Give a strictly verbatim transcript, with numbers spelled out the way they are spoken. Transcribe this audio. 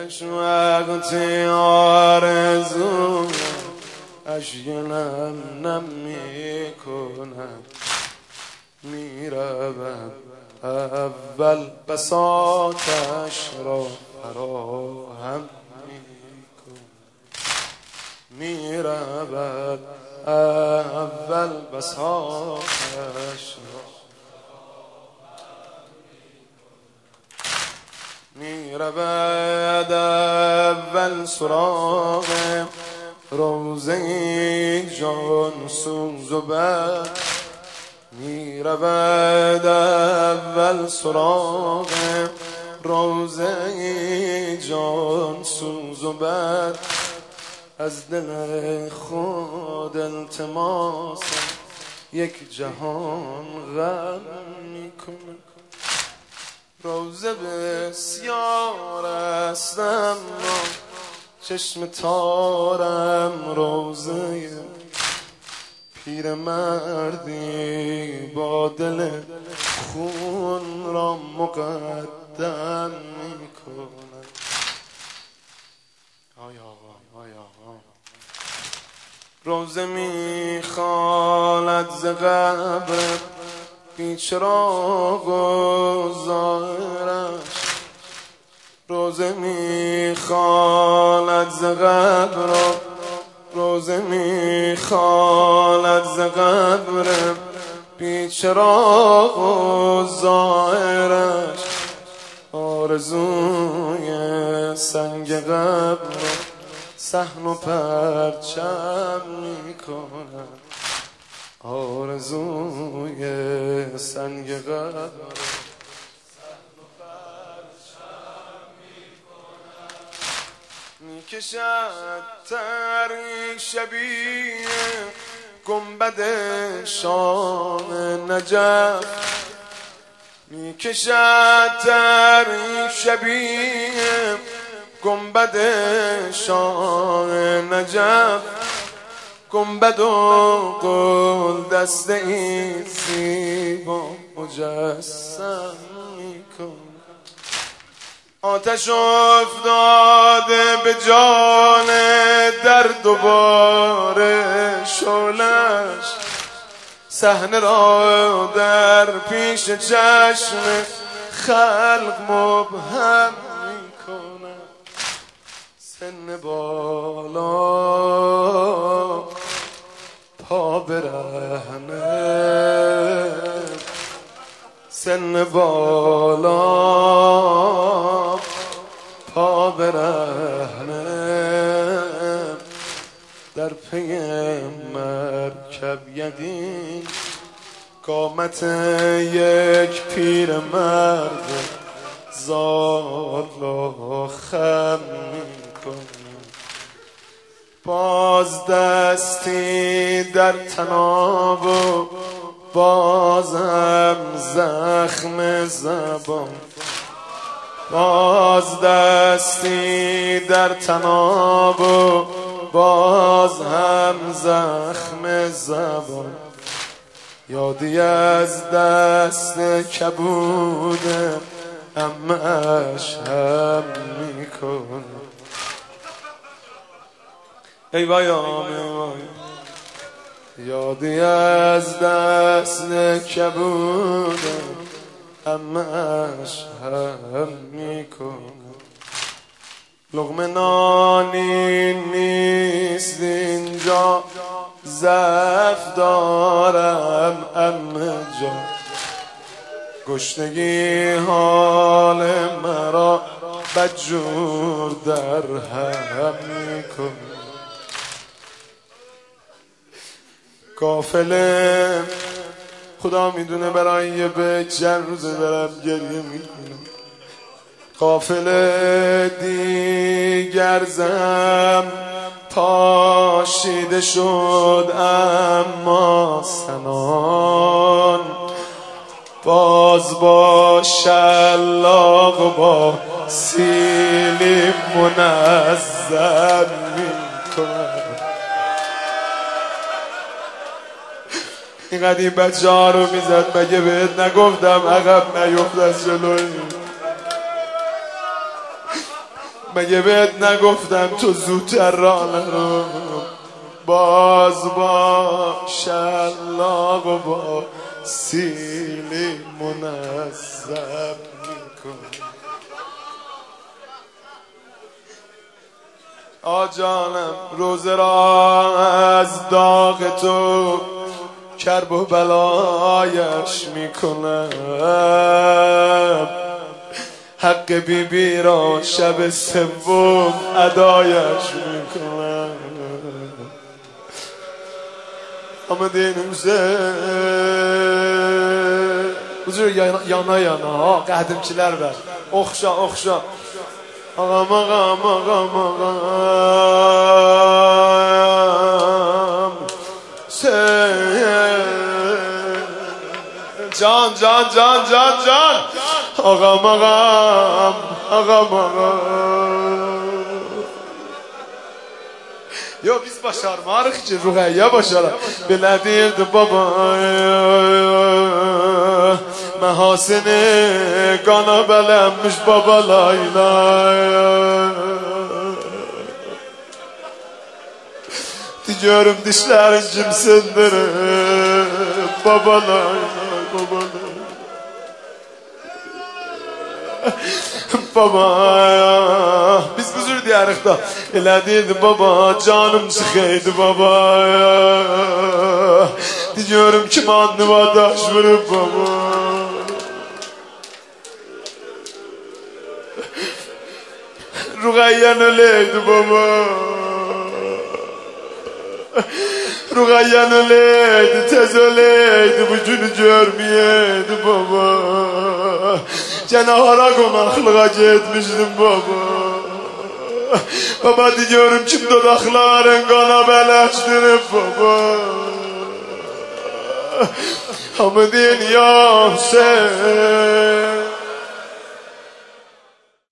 چشمش وقتی آرزو اشک نم نم میکنم میرود اول بساطش را فراهم میکنم میرود اول بساطش را میرود اول سراغ روزه جان سوز و بد میرود اول سراغ روزه جان سوز و بد از دل خود التماس یک جهان غم میکنه روزه بسیار است اما چشم تارم روزه پیر مردی با دل خون را مقدم میکنه. آی آقا آی آقا روزه میخواند ز قبر بیچراغ و ظاهرش روزه میخواند ز قبر روزه میخواند ز قبر بیچراغ و ظاهرش آرزوی سنگ قبر صحن و پرچم میکند آرزوی سنگ قبر میکشد تری شبیه گنبد شام نجف میکشد تری شبیه گنبد شام نجف گنبد و گل دسته این زیبا مجسم میکن آتش افتاده به جان در دوباره شعله‌اش صحنه را در پیش چشم خلق مبهم میکنه سن بالا پا برهنه سن بالا پا برهنه در پی مرکب یدین قامت یک پیر مرد زال و خم میکنه باز دستی در تناب و بازم زخم زبان باز دستی در تناب و باز هم زخم زبان یادی از دست کبود امش هم میکنه ای وای آمه یادی از دست کبود امش هم میکنه لقمه نانی نیست اینجا ضعف دارم امه جان گشنگی حال مرا بدجور در هم میکنه قافله خدا میدونه برای یه به چند روزه برم گریه میکنم قافله دیگر زم پاشیده شد اما سنان باز با شلاق و با سیلی منظم میکنم اینقدر این بچه ها رو میزد مگه بهت نگفتم عقب نیفت از جلوی مگه بهت نگفتم تو زودتر راه نرو باز با شلاق و با سیلی منظم میکن آجانم روزه را از داغ تو کرب و بلایش میکنم حق بی بی را شب سوم ادایش میکنم آمدین امزه بزرگ yana yana ha qədimçilər var oxşa oxşa ağam ağam ağam ağam sen can can can can can ağam ağam ağam ağam Yo biz başarmarıq ki Ruhayya başarar belə deyirdi baba Məhasini qana bələnmiş babalayla Diyorum dişlərin kimsindir babalayla babalayla Baba biz buzur diyarıq da elə deyirdi baba canım sıxıydı baba Diyorum kim anlıma daş vurub baba Ruhayyan öleydi baba Ruhayyan öleydi tez öleydi bu günü görmeyeydi baba Cenahara konaklığa gitmişdim baba Baba diyorum kim dodakların kana bələşdirib baba Hamı deyin ya sen